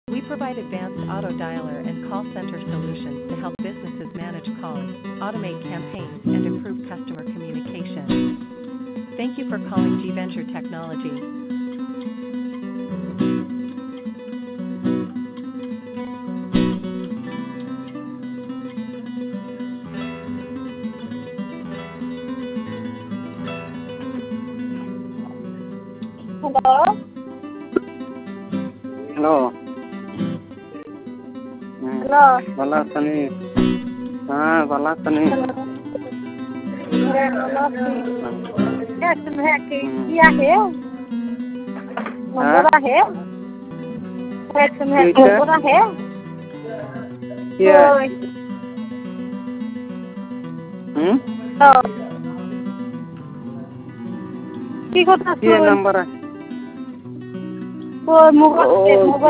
We provide advanced auto dialer and call center solutions to help businesses manage calls, automate campaigns, and improve customer communication. Thank you for calling G Venture Technology. Hello. Hello Hello. भला तनी हाँ भला तनी क्या तुम्हें किया है? मंगोरा है? तुम्हें मंगोरा है? क्या ठीक होता ये नंबर है वो मुगल